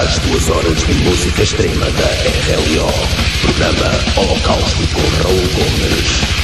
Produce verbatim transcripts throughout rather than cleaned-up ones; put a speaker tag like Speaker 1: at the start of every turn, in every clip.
Speaker 1: Às duas horas de música extrema da R L O. Programa Holocausto com Raul Gomes.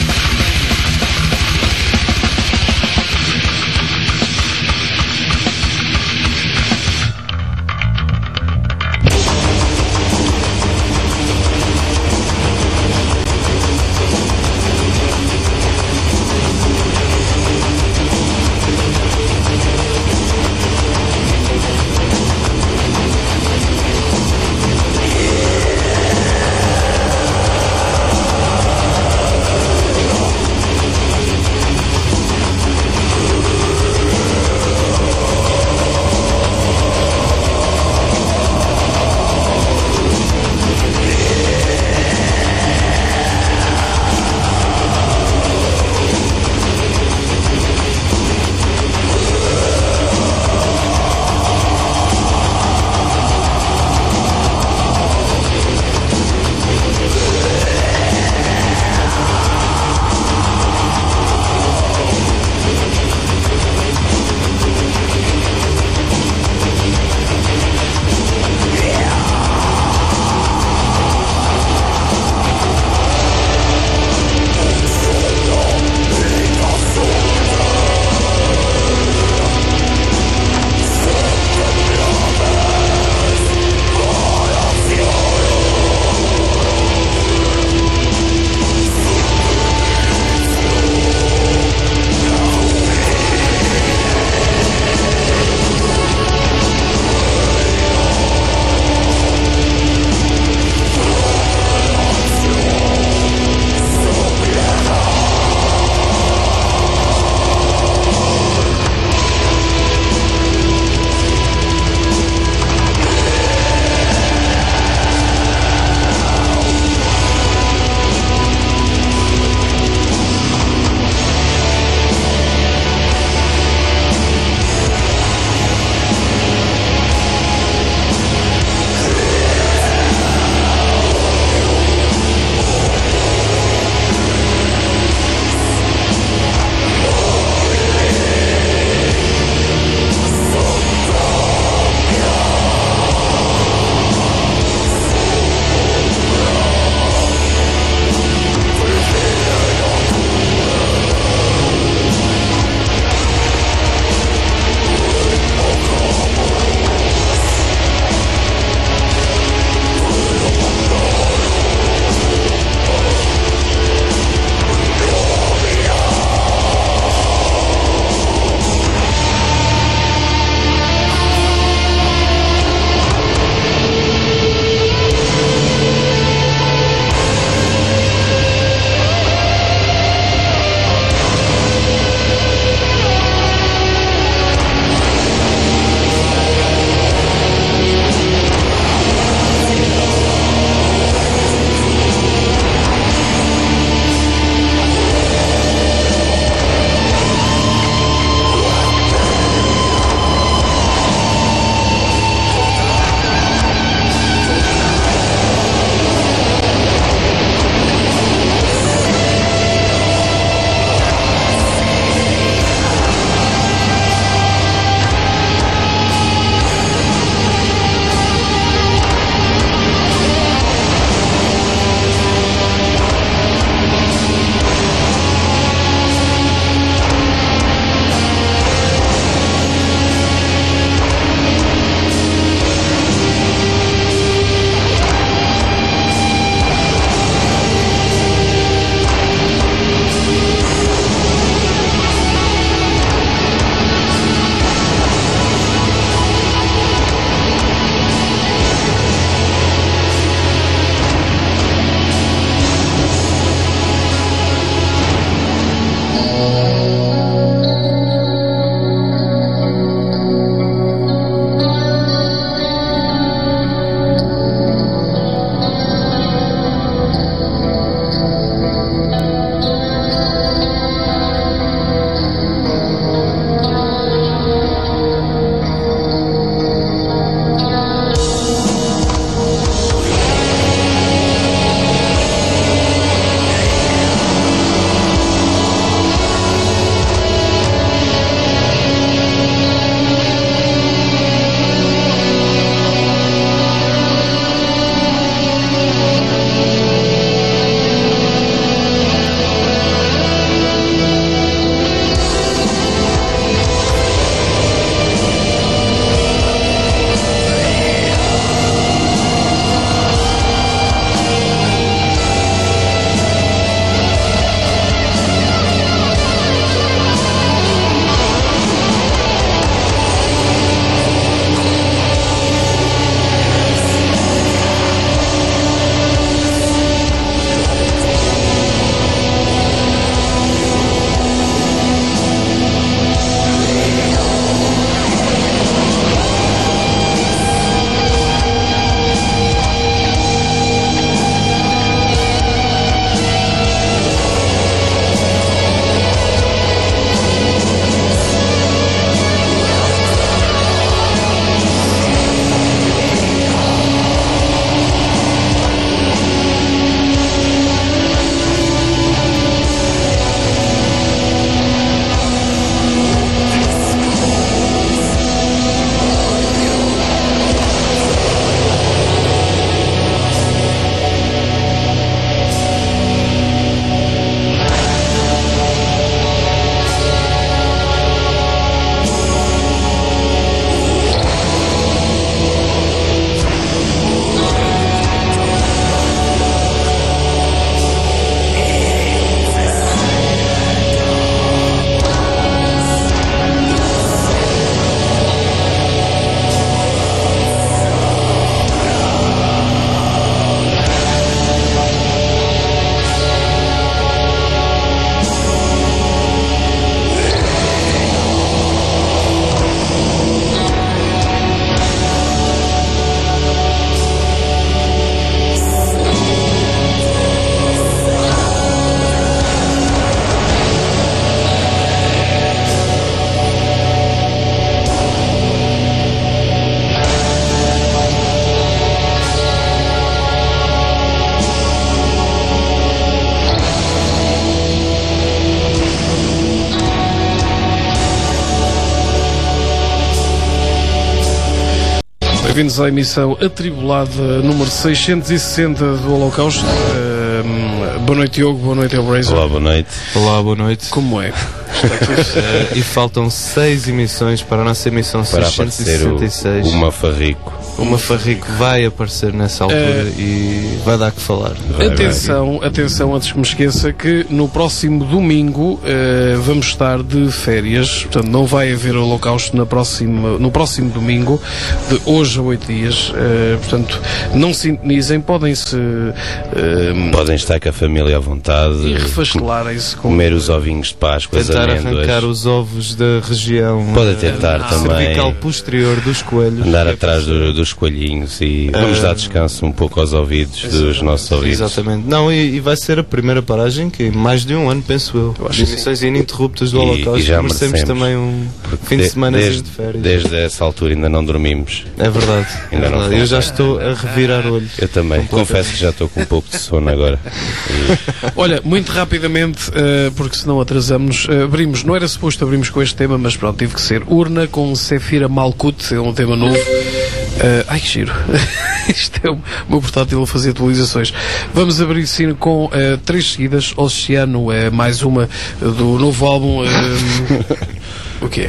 Speaker 2: Bem-vindos à emissão atribulada número seiscentos e sessenta do Holocausto. Uh, boa noite, Diogo. Boa noite, Hellraiser.
Speaker 3: Olá, boa noite.
Speaker 4: Olá, boa noite.
Speaker 2: Como é?
Speaker 4: uh, e faltam seis emissões para a nossa emissão
Speaker 3: para
Speaker 4: seiscentos e sessenta e seis.
Speaker 3: O, o Mafarrico.
Speaker 4: O Mafarrico vai aparecer nessa altura uh, e vai dar que falar.
Speaker 2: Vai, atenção, vai. atenção, antes que me esqueça que no próximo domingo uh, vamos estar de férias. Portanto, não vai haver Holocausto na próxima, no próximo domingo, de hoje a oito dias. Uh, portanto, não sintonizem, podem-se... Uh,
Speaker 3: podem estar com a família à vontade.
Speaker 2: E refastelarem-se. Com...
Speaker 3: Comer os ovinhos de Páscoa, as
Speaker 4: tentar
Speaker 3: amêndoas.
Speaker 4: Arrancar os ovos da região.
Speaker 3: Pode tentar
Speaker 4: uh,
Speaker 3: também.
Speaker 4: cervical posterior dos coelhos.
Speaker 3: Andar atrás do, dos coelhinhos e uh, vamos dar descanso um pouco aos ouvidos dos nossos ouvidos.
Speaker 4: Exatamente. Não, e, e vai ser a primeira paragem que mais de um ano, penso eu. eu
Speaker 2: acho
Speaker 4: emissões ininterruptas do
Speaker 3: e,
Speaker 4: Holocausto.
Speaker 3: E já
Speaker 4: merecemos também um fim de, de semana
Speaker 3: desde,
Speaker 4: de férias.
Speaker 3: Desde essa altura ainda não dormimos.
Speaker 4: É verdade.
Speaker 3: Ainda
Speaker 4: é
Speaker 3: não
Speaker 4: verdade. Eu já estou a revirar olhos.
Speaker 3: Eu também. Confesso que já estou com um pouco de sono agora.
Speaker 2: E... Olha, muito rapidamente, uh, porque senão atrasamos, uh, abrimos, não era suposto abrirmos com este tema, mas pronto, tive que ser Urna com Sephira Malkuth, é um tema novo. Uh, ai que giro. Isto é o meu portátil a fazer atualizações. Vamos abrir sim com uh, três seguidas. Oceano é uh, mais uma uh, do novo álbum. Uh, o quê?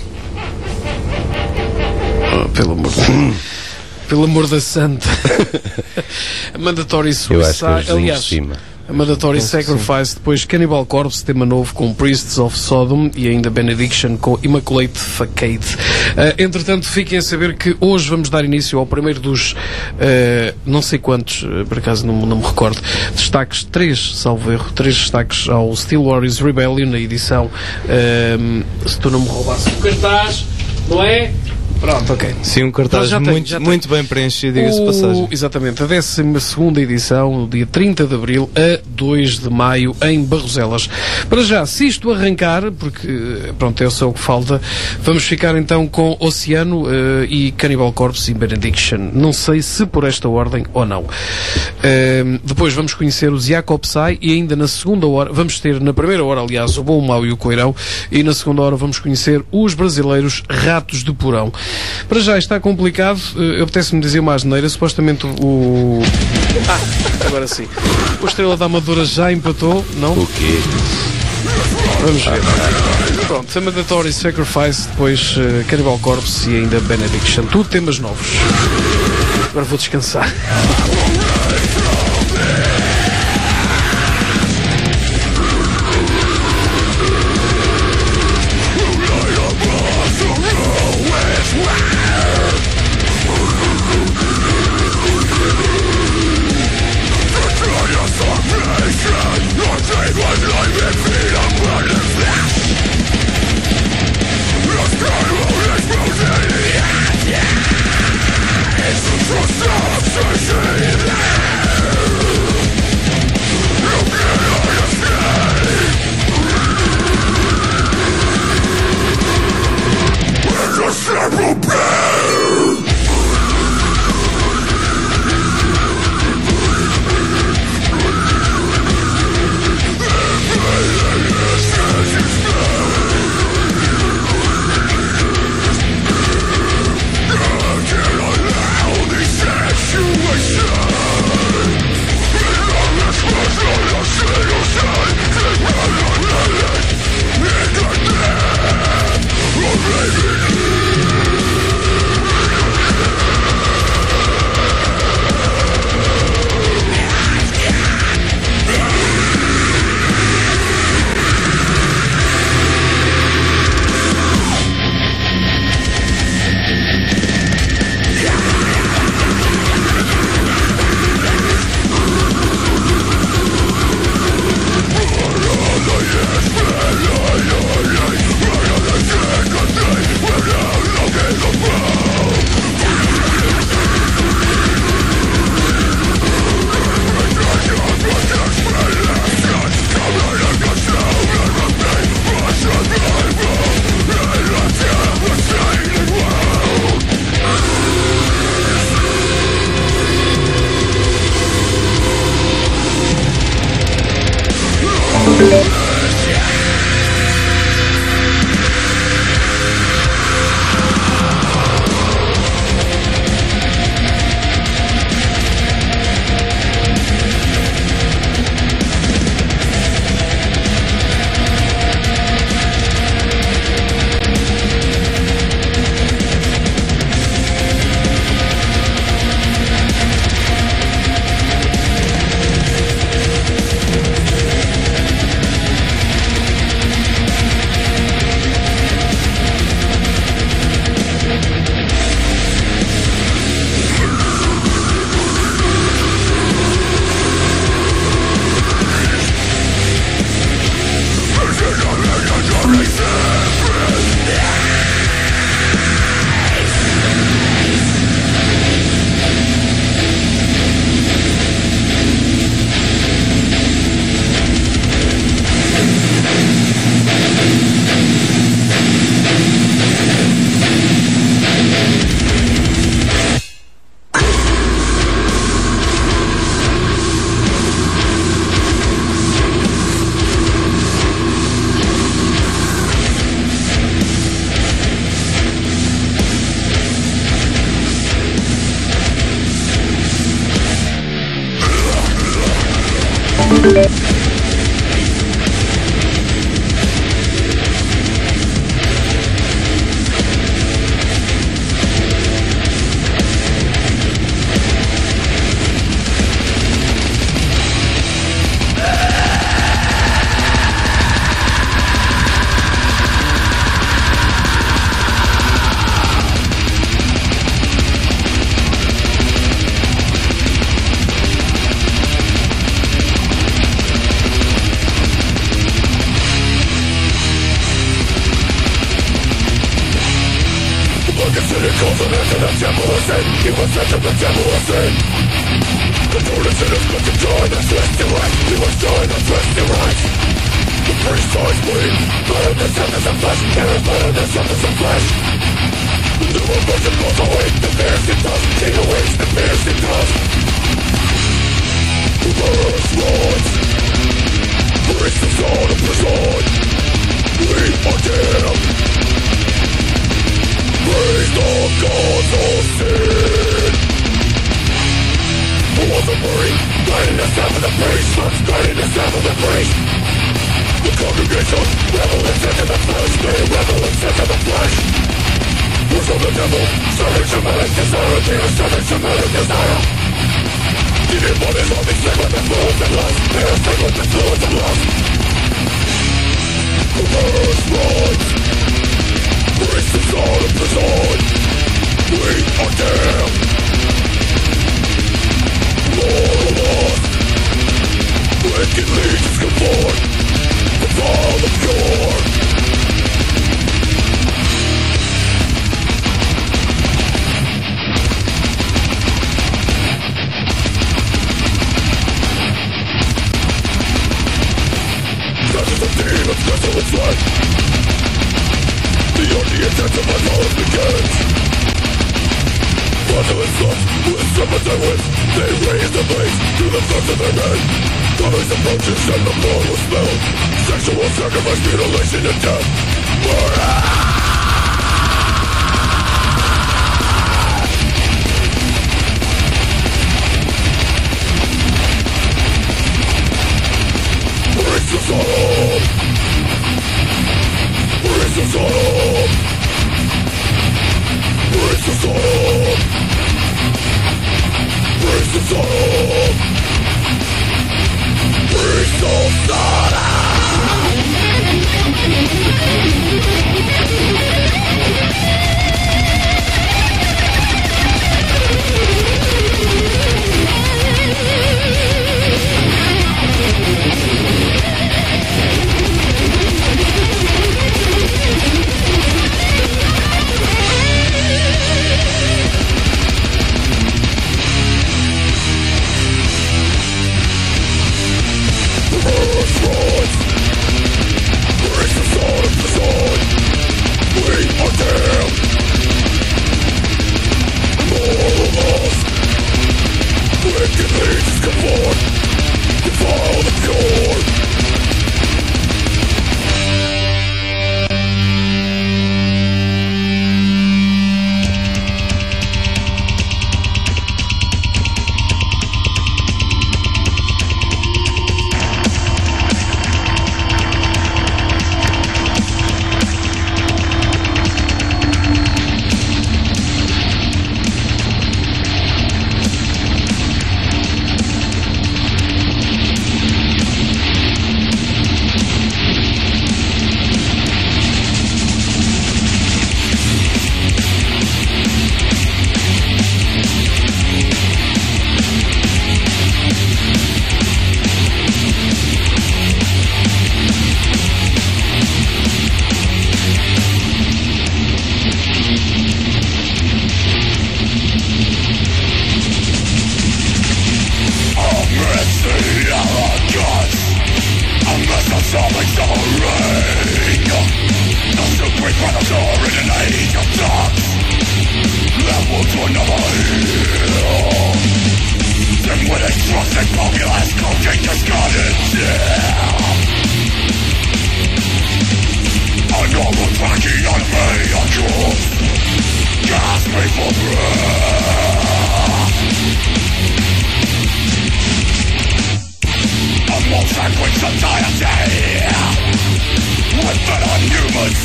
Speaker 2: Oh, pelo amor de Deus. Pelo amor da santa. Mandatory Suicide. Aliás, a Mandatory Sacrifice, depois Cannibal Corpse, tema novo com Priests of Sodom e ainda Benediction com Immaculate Facade. Uh, entretanto, fiquem a saber que hoje vamos dar início ao primeiro dos uh, não sei quantos, uh, por acaso não, não me recordo, destaques, três, salvo erro, três destaques ao Steel Warriors Rebellion, na edição uh, se tu não me roubasse o cartaz, não é? Pronto, ok.
Speaker 4: Sim, um cartaz
Speaker 2: tem,
Speaker 4: muito, muito bem preenchido, diga-se de passagem.
Speaker 2: Exatamente, a décima segunda edição, dia trinta de abril a dois de maio, em Barroselas. Para já, se isto arrancar, porque pronto, é só o que falta, vamos ficar então com Oceano uh, e Cannibal Corpse e Benediction. Não sei se por esta ordem ou não. Uh, depois vamos conhecer os Jacobsai e ainda na segunda hora, vamos ter na primeira hora, aliás, o Bom, o Mau e o Coirão, e na segunda hora vamos conhecer os brasileiros Ratos de Porão. Para já está complicado, uh, apetece-me dizer uma asneira, supostamente o... Ah, agora sim. O Estrela da Amadora já empatou, não?
Speaker 3: O quê?
Speaker 2: Vamos ver. Pronto, a Mandatory Sacrifice, depois uh, Cannibal Corpse e ainda Benediction. Tudo temas novos. Agora vou descansar.
Speaker 5: It's a trust of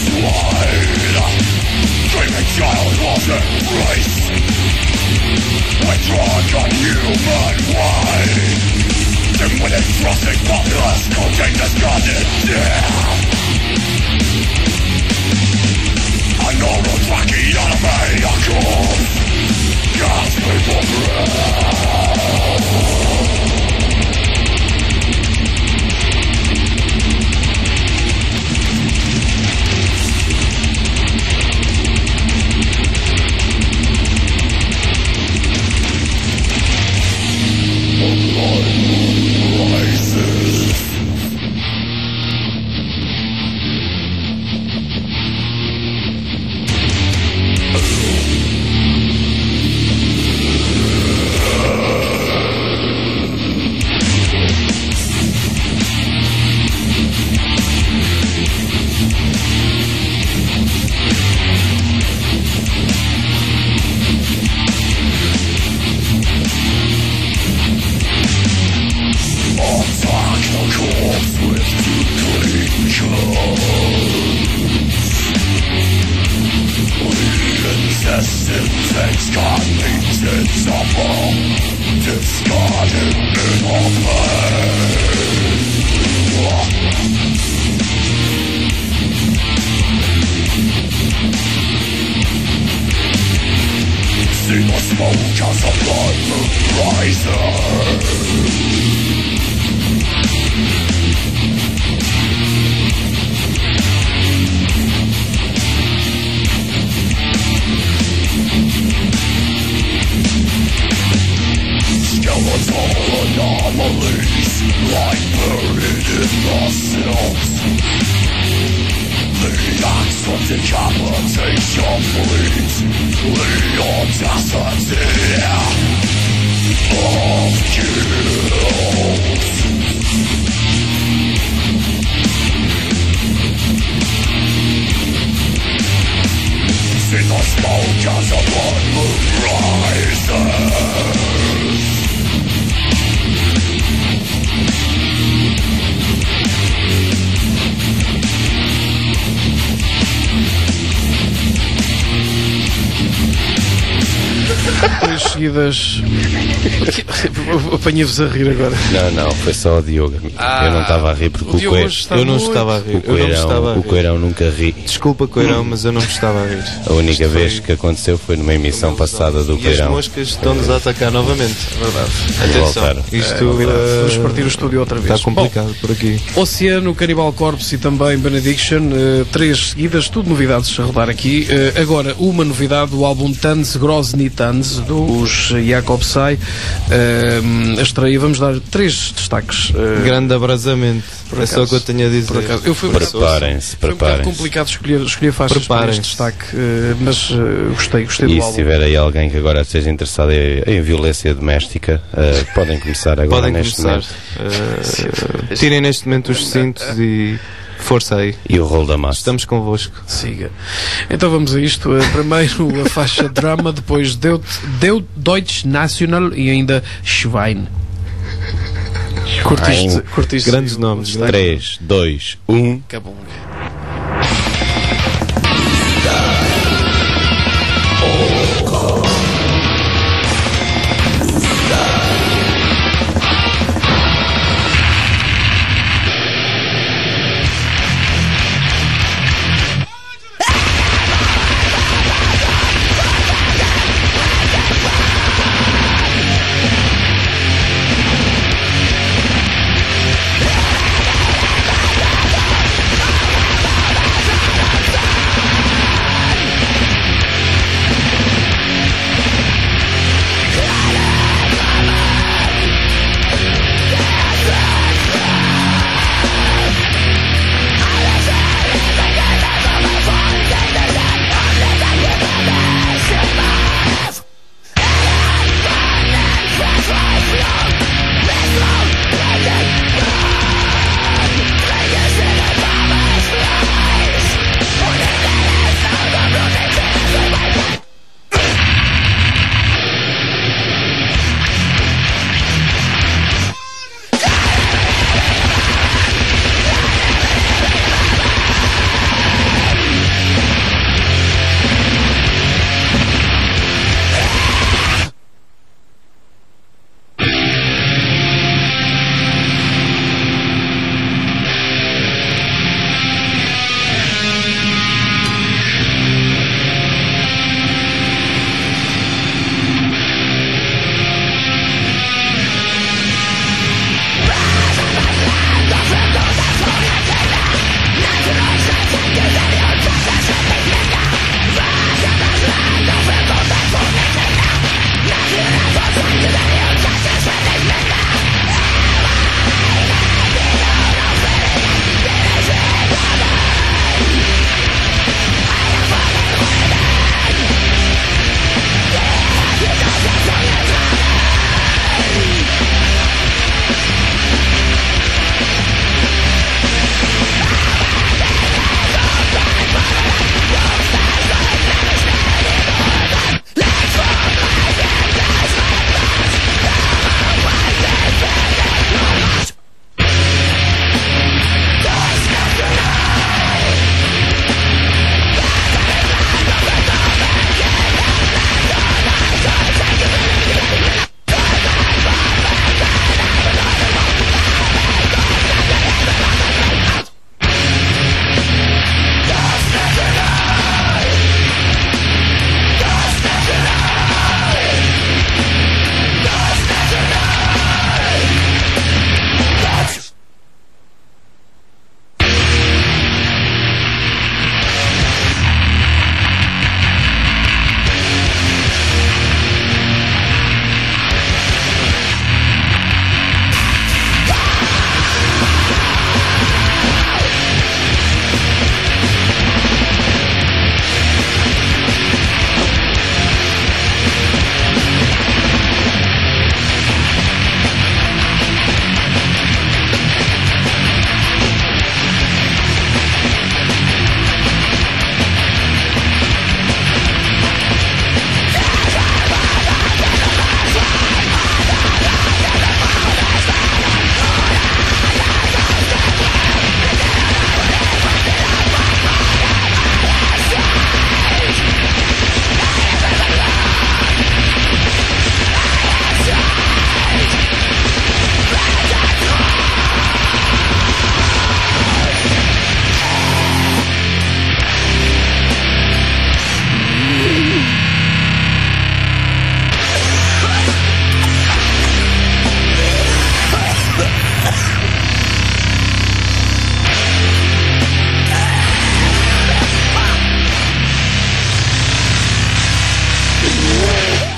Speaker 2: Seguidas. Apanhei-vos a rir agora.
Speaker 3: Não, não, foi só o Diogo.
Speaker 2: Ah,
Speaker 3: eu não estava a rir porque o,
Speaker 2: o Diogo
Speaker 3: Coelho.
Speaker 2: está
Speaker 4: Eu não
Speaker 2: muito...
Speaker 4: estava a rir.
Speaker 3: O
Speaker 4: Eu não estava a
Speaker 3: Coelhão,
Speaker 4: rir.
Speaker 3: o Coelhão nunca ri.
Speaker 4: Desculpa, Coelhão, mas eu não me estava a rir.
Speaker 3: A única
Speaker 4: Isto
Speaker 3: vez
Speaker 4: foi-
Speaker 3: que aconteceu foi numa emissão passada do
Speaker 4: E as
Speaker 3: Coelhão.
Speaker 4: moscas estão-nos a atacar novamente.
Speaker 2: Verdade.
Speaker 3: Vamos
Speaker 4: Atenção,
Speaker 3: voltar.
Speaker 4: isto
Speaker 2: Vamos
Speaker 4: eh,
Speaker 2: partir o estúdio outra vez.
Speaker 4: está complicado por aqui.
Speaker 2: Bom, Oceano, Cannibal Corpse e também Benediction, eh, três seguidas, tudo novidades a rodar aqui. Eh, agora, uma novidade, o álbum Tanz Grozny Tanz, dos Jakob Sai. Eh, a estreia, vamos dar três destaques. eh,
Speaker 4: Grande abrasamento.
Speaker 2: Por
Speaker 4: É só o que eu tenho a dizer.
Speaker 2: Por acaso, eu fui
Speaker 3: Preparem-se,
Speaker 2: Foi um bocado
Speaker 3: preparem-se.
Speaker 2: complicado escolher, escolher faixas para este
Speaker 4: Preparem-se.
Speaker 2: destaque, eh, mas eh, gostei, gostei
Speaker 3: E
Speaker 2: do
Speaker 3: se
Speaker 2: álbum.
Speaker 3: tiver aí alguém que agora esteja interessado em, em violência doméstica, eh, podem começar agora
Speaker 4: Podem
Speaker 3: neste
Speaker 4: começar.
Speaker 3: momento.
Speaker 4: Eh, tirem neste momento os cintos e força aí.
Speaker 3: E o rolo da massa.
Speaker 4: Estamos convosco.
Speaker 2: Siga. Então vamos a isto. Eh, Primeiro a faixa Drama, depois Deut, Deut, Deutsch National e ainda Schwein. Curtiste, curtiste
Speaker 4: Grandes
Speaker 2: o-
Speaker 4: nomes,
Speaker 2: o destaque?
Speaker 3: três, dois, um.
Speaker 2: Acabou.
Speaker 5: Thank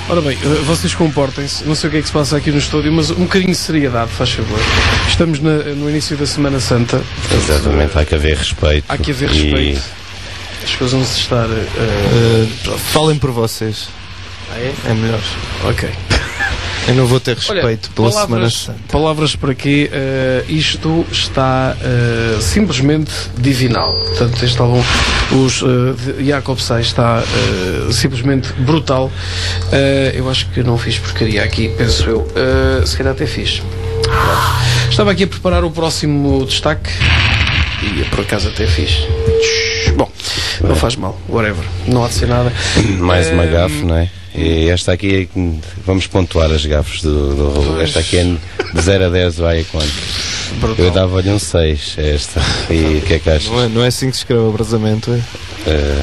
Speaker 2: Ora bem, vocês comportem-se, não sei o que é que se passa aqui no estúdio, mas um bocadinho de seriedade, faz favor. Estamos na, no início da Semana Santa.
Speaker 3: Exatamente, há que haver respeito.
Speaker 2: Há que haver
Speaker 3: e...
Speaker 2: respeito. As coisas vão se estar... Uh,
Speaker 4: Uh, falem por vocês.
Speaker 2: ah, é?
Speaker 4: É melhor.
Speaker 2: Ok.
Speaker 4: Eu não vou ter respeito
Speaker 2: Olha,
Speaker 4: pela
Speaker 2: palavras,
Speaker 4: Semana Santa.
Speaker 2: Palavras para quê? Uh, isto está uh, simplesmente divinal. Portanto, este álbum, os uh, de Jacob Say, está uh, simplesmente brutal. Uh, eu acho que não fiz porcaria aqui, penso eu. Uh, se calhar até fiz. Estava aqui a preparar o próximo destaque e por acaso até fiz. Bom, não faz mal, whatever. Não há de ser nada.
Speaker 3: Mais uma
Speaker 2: Uh,
Speaker 3: gafe, não é? E esta aqui, é que- vamos pontuar as gafes do, do Raul. Esta aqui é de zero a dez, vai a quanto?
Speaker 2: brutal.
Speaker 3: Eu dava-lhe um seis a esta. E o que é que achas?
Speaker 4: Não é, não é assim que se escreve o abrasamento, é?
Speaker 3: Eh,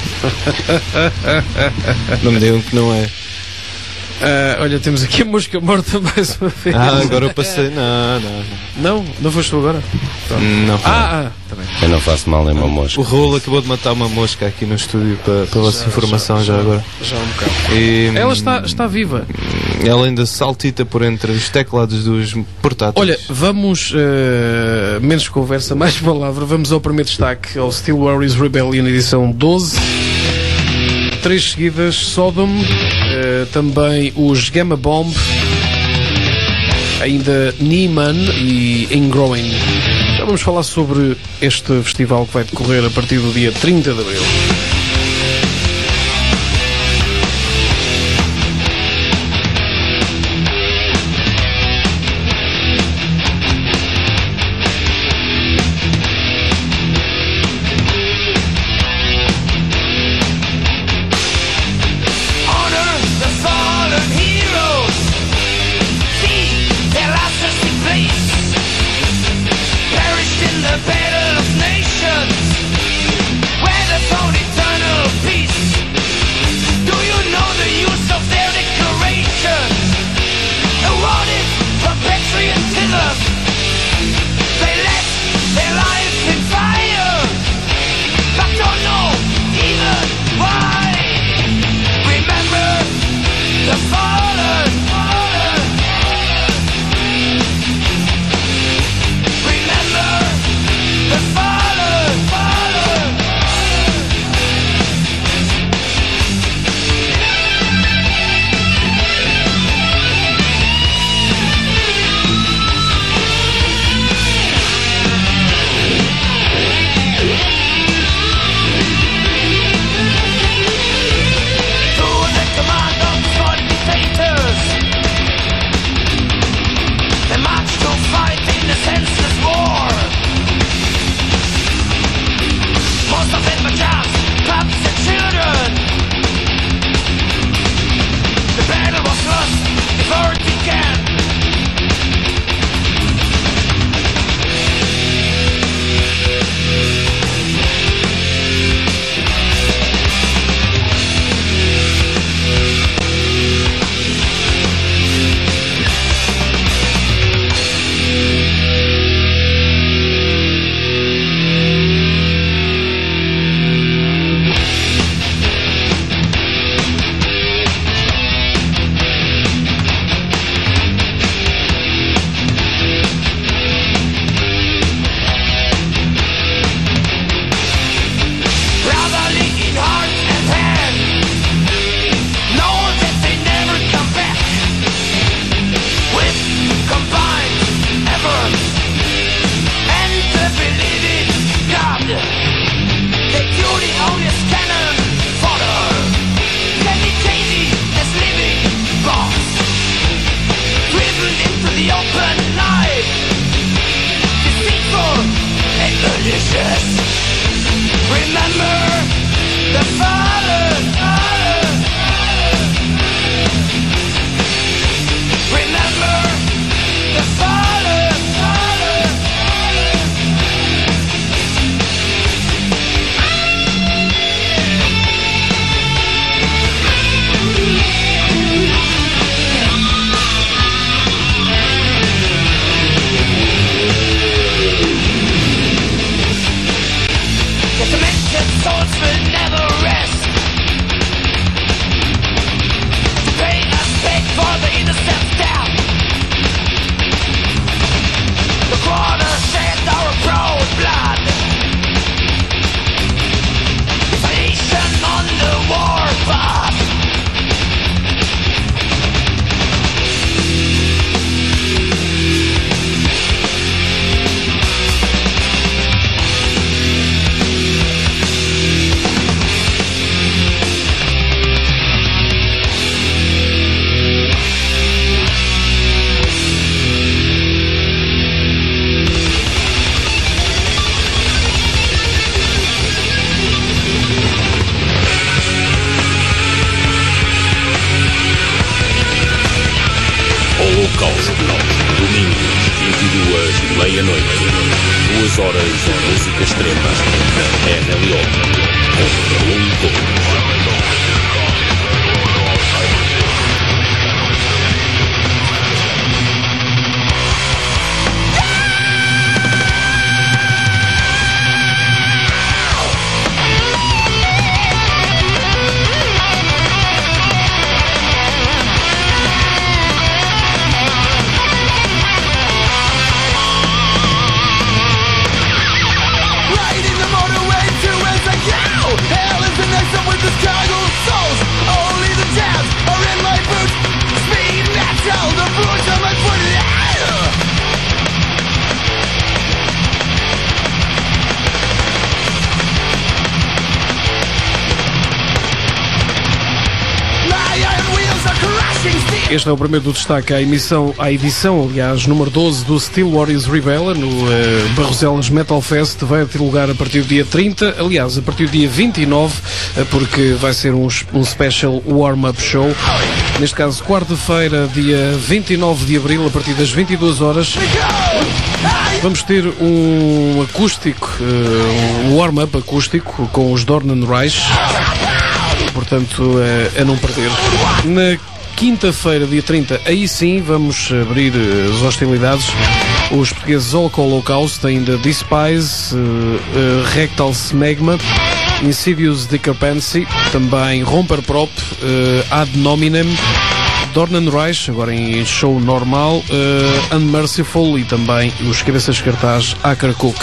Speaker 4: Não me digam que não é.
Speaker 2: Uh, olha, temos aqui a mosca morta mais uma vez.
Speaker 4: Ah, agora eu passei. Não, não,
Speaker 2: Não? Não foste tu agora?
Speaker 4: não. Não.
Speaker 2: Ah, ah, tá bem.
Speaker 3: eu não faço mal nem uma mosca.
Speaker 4: O Raul acabou de matar uma mosca aqui no estúdio para, para a vossa
Speaker 2: Já,
Speaker 4: informação já,
Speaker 2: já,
Speaker 4: agora.
Speaker 2: Já um bocado.
Speaker 4: E,
Speaker 2: Ela está, está viva.
Speaker 4: ela ainda saltita por entre os teclados dos portáteis.
Speaker 2: Olha, vamos, uh, menos conversa, mais palavra, vamos ao primeiro destaque, ao Steel Warriors Rebellion, edição doze. Três seguidas, Sodom, uh, também os Gamma Bomb, ainda Nieman e Ingrowing. Já vamos falar sobre este festival que vai decorrer a partir do dia trinta de abril.
Speaker 5: Honor the fallen heroes. See their lives just in place. Perished in the battle of nations, where they found eternal peace. Do you know the use of their decoration? Awarded for patriotism. They left their lives in fire, but don't know even why. Remember the fallen, fallen. Remember the fallen, fallen. To the command of small dictators, they march to fight in a senseless war. Most of them are just pups and children. The battle was lost before it began. Brotherly in heart and hand, know that they never come back. With combined efforts and the belief in God, they purely own his cannon fodder. Kamikaze as living boss, driven into the open night, deceitful and malicious. Remember the fallen, fallen. Remember the fallen, fallen. The tormented souls will never rest. The pain
Speaker 1: Meia-noite, duas horas de música extrema na R L O com Raul Couto.
Speaker 2: Este é o primeiro do destaque à emissão, à edição, aliás, número doze do Steel Warriors Rebella no uh, Barroselas Metal Fest. Vai ter lugar a partir do dia trinta, aliás, a partir do dia vinte e nove, uh, porque vai ser um, um special warm-up show. Neste caso, quarta-feira, dia vinte e nove de abril, a partir das vinte e duas horas. Vamos ter um acústico, uh, um warm-up acústico com os Dornan Reich. Portanto, uh, a não perder. Na quinta-feira, dia trinta, aí sim vamos abrir as hostilidades. Os portugueses Hulk Holocaust, ainda Despise, uh, uh, Rectal Smegma, Insidious Discrepancy, também Romper Prop, uh, Ad Nominem, Dornan Reich, agora em show normal, uh, Unmerciful e também os cabeças de cartaz Acker Cook.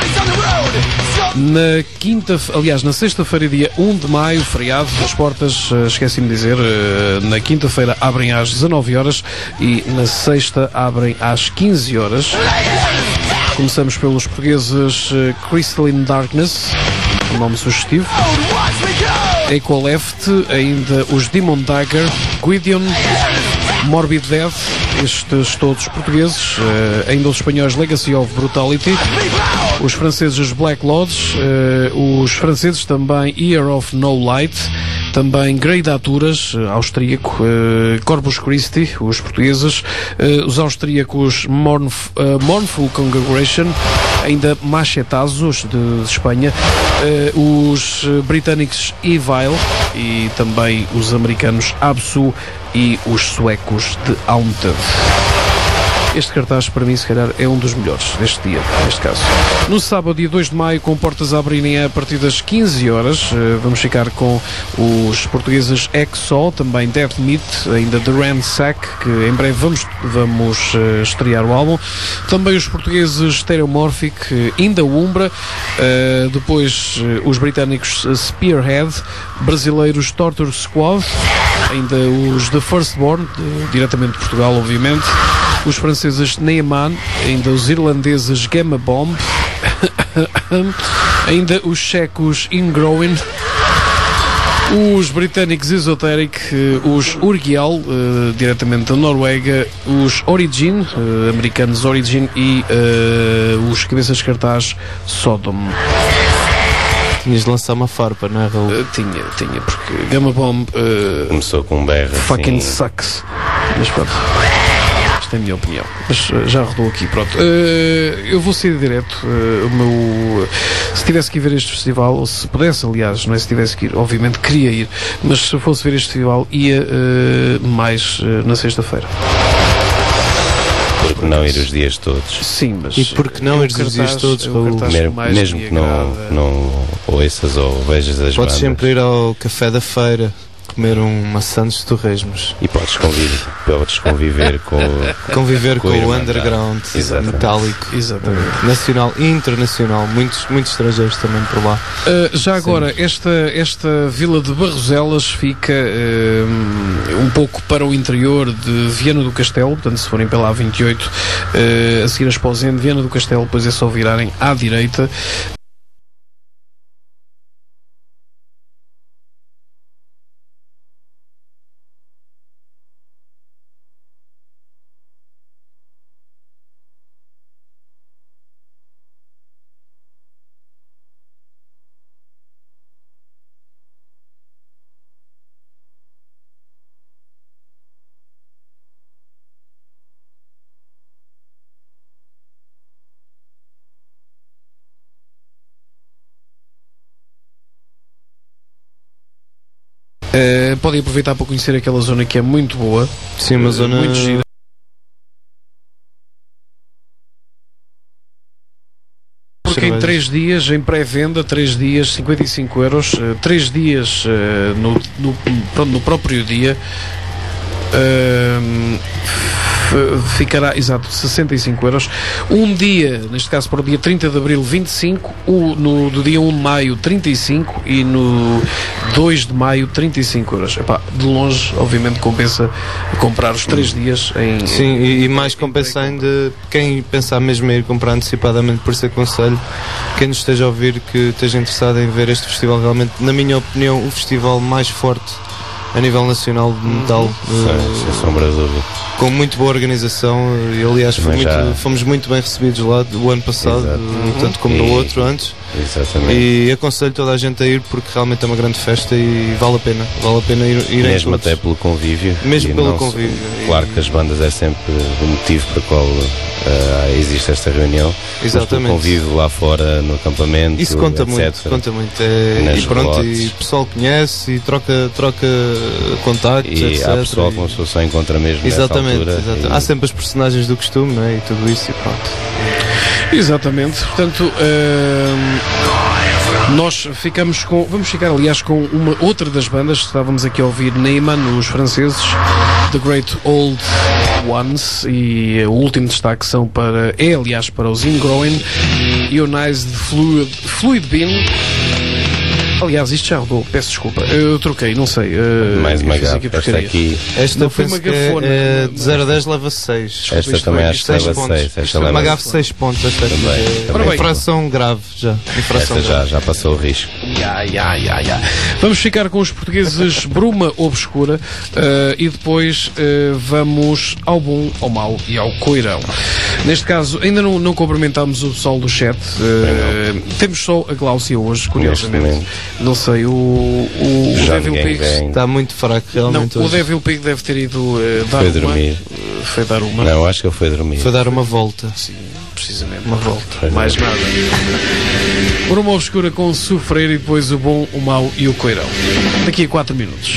Speaker 2: Na quinta, aliás, na sexta-feira, dia um de maio, feriado, as portas, esqueci-me de dizer, na quinta-feira abrem às dezanove horas e na sexta abrem às quinze horas. Começamos pelos portugueses Crystalline Darkness, um nome sugestivo, Equal Left, ainda os Demon Dagger, Gwydion, Morbid Death, estes todos portugueses, uh, ainda os espanhóis Legacy of Brutality, os franceses Black Lodge, uh, os franceses também Year of No Light, também Grey Daturas, uh, austríaco, uh, Corpus Christi, os portugueses, uh, os austríacos Mournf, uh, Mournful Congregation, ainda Machetazos de, de Espanha, uh, os britânicos Evil e também os americanos Absu e os suecos de Haunted. Este cartaz, para mim, se calhar, é um dos melhores deste dia, neste caso. No sábado, dia dois de maio, com portas a abrirem a partir das quinze horas, vamos ficar com os portugueses Exo, também Death Meat, ainda The Ransack, que em breve vamos, vamos uh, estrear o álbum. Também os portugueses Stereomorphic, ainda Umbra, uh, depois uh, os britânicos Spearhead, brasileiros Torture Squad, ainda os The Firstborn, de, diretamente de Portugal, obviamente, os franceses Neyman, ainda os irlandeses Gamma Bomb, ainda os checos Ingrowing, os britânicos Esoteric, os Urgial, uh, diretamente da Noruega, os Origin, uh, americanos Origin e uh, os cabeças de cartaz Sodom.
Speaker 4: Tinhas de lançar uma farpa, não é, Raul?
Speaker 2: Uh, tinha, tinha, porque Gamma Bomb uh,
Speaker 3: começou com um berro
Speaker 2: fucking
Speaker 3: assim.
Speaker 2: sucks. Mas pronto, esta é a minha opinião. Mas uh, já rodou aqui, pronto. Uh, eu vou ser direto. Uh, o meu, se tivesse que ir ver este festival, ou se pudesse, aliás, não é se tivesse que ir, obviamente queria ir, mas se fosse ver este festival, ia uh, mais uh, na sexta-feira.
Speaker 3: Por que não ir os dias todos?
Speaker 2: Sim, mas...
Speaker 4: E por que não ir os dias todos, Raul?
Speaker 3: Mesmo, mesmo que não, não ouças ou vejas as
Speaker 4: Podes
Speaker 3: bandas.
Speaker 4: sempre ir ao café da feira. comer um maçã de torresmos.
Speaker 3: E podes conviver, podes conviver com,
Speaker 4: Conviver com,
Speaker 3: com
Speaker 4: o
Speaker 3: a
Speaker 4: underground
Speaker 3: Exatamente.
Speaker 4: metálico.
Speaker 2: Exatamente.
Speaker 4: Nacional e internacional. Muitos, muitos estrangeiros também por lá.
Speaker 2: Uh, já agora, esta, esta vila de Barroselas fica uh, um pouco para o interior de Viana do Castelo, portanto, se forem pela A vinte e oito, uh, a seguir a Esposende, Viana do Castelo, depois é só virarem à direita. Uh, podem aproveitar para conhecer aquela zona que é muito boa.
Speaker 4: Sim, uma zona
Speaker 2: muito gira. Porque em três dias, em pré-venda, três dias, cinquenta e cinco euros, três dias uh, no, no, pronto, no próprio dia, uh, f- ficará, exato, sessenta e cinco euros. Um dia, neste caso para o dia trinta de Abril, vinte e cinco, o, no, do dia um de Maio, trinta e cinco e no dois de Maio, trinta e cinco euros. Epá, de longe, obviamente, compensa comprar os três dias em...
Speaker 4: Sim, e, e mais compensa ainda quem pensar mesmo em ir comprar antecipadamente, por isso aconselho quem nos esteja a ouvir que esteja interessado em ver este festival, realmente, na minha opinião, o festival mais forte a nível nacional de metal,
Speaker 3: sem, sem sombra de dúvida.
Speaker 4: Com muito boa organização, e aliás foi muito,
Speaker 3: já...
Speaker 4: fomos muito bem recebidos lá o ano passado,
Speaker 3: Exato.
Speaker 4: tanto como
Speaker 3: e...
Speaker 4: no outro antes.
Speaker 3: Exatamente.
Speaker 4: E aconselho toda a gente a ir porque realmente é uma grande festa e vale a pena, vale a pena ir, ir
Speaker 3: mesmo
Speaker 4: em
Speaker 3: até pelo convívio.
Speaker 4: Mesmo
Speaker 3: e
Speaker 4: pelo
Speaker 3: não,
Speaker 4: convívio.
Speaker 3: Claro que as bandas é sempre o motivo para qual uh, existe esta reunião.
Speaker 4: Exatamente.
Speaker 3: O convívio lá fora no acampamento.
Speaker 4: Isso conta
Speaker 3: etcétera.
Speaker 4: muito, conta muito. É, e pronto,
Speaker 3: relotes.
Speaker 4: e o pessoal conhece e troca, troca contactos,
Speaker 3: E
Speaker 4: etcétera.
Speaker 3: há pessoal
Speaker 4: e...
Speaker 3: como se só encontra mesmo
Speaker 4: Exatamente,
Speaker 3: nessa altura.
Speaker 4: exatamente.
Speaker 3: E...
Speaker 4: Há sempre os personagens do costume, não é? E tudo isso e pronto.
Speaker 2: Exatamente, portanto, hum, nós ficamos com, vamos ficar aliás com uma outra das bandas que estávamos aqui a ouvir, Neyman, os franceses, The Great Old Ones, e o último destaque são para, é aliás para os Ingroen, Ionized Fluid, Fluid Bin. Aliás, isto já rodou, peço desculpa, eu troquei, não sei. Uh,
Speaker 3: Mais uma
Speaker 2: eu fiz
Speaker 3: gafa,
Speaker 2: aqui
Speaker 3: esta
Speaker 2: porcaria.
Speaker 3: aqui.
Speaker 4: Esta
Speaker 2: Não foi
Speaker 4: penso
Speaker 2: uma
Speaker 4: que é,
Speaker 2: gafona,
Speaker 4: é
Speaker 2: mas-
Speaker 4: de zero a dez leva seis.
Speaker 3: Esta
Speaker 2: isto
Speaker 3: também
Speaker 2: foi-
Speaker 3: acho que
Speaker 4: seis
Speaker 3: leva
Speaker 4: pontos.
Speaker 3: seis.
Speaker 4: Isto
Speaker 3: Esta
Speaker 4: é uma
Speaker 3: leva
Speaker 4: gafe seis pontos. Esta aqui
Speaker 3: Também,
Speaker 4: é
Speaker 3: também.
Speaker 4: uma infração grave já. Infração
Speaker 3: Esta já,
Speaker 4: grave.
Speaker 3: já passou o risco.
Speaker 2: Ya, ya, ya, ya. Vamos ficar com os portugueses Bruma Obscura uh, e depois uh, vamos ao bom, ao mau e ao coirão. Neste caso, ainda não, não cumprimentámos o pessoal do chat. Uh, temos só a Gláucia hoje, curiosamente.
Speaker 3: momento.
Speaker 2: Não sei, o, o, o
Speaker 3: John
Speaker 2: Devil Pigs.
Speaker 3: Gangbang.
Speaker 4: Está muito fraco
Speaker 2: Não,
Speaker 4: realmente
Speaker 2: o
Speaker 4: hoje.
Speaker 2: Devil Pig deve ter ido uh, dar
Speaker 3: Foi
Speaker 2: uma.
Speaker 3: dormir.
Speaker 2: Uh, foi dar uma.
Speaker 3: Não, acho que ele foi dormir.
Speaker 4: Foi dar uma volta.
Speaker 2: Sim, precisamente.
Speaker 4: Uma volta.
Speaker 3: Pois
Speaker 2: Mais
Speaker 3: é.
Speaker 2: nada. Bruma Obscura com o Sofrer e depois o bom, o mau e o coirão. Daqui a quatro minutos.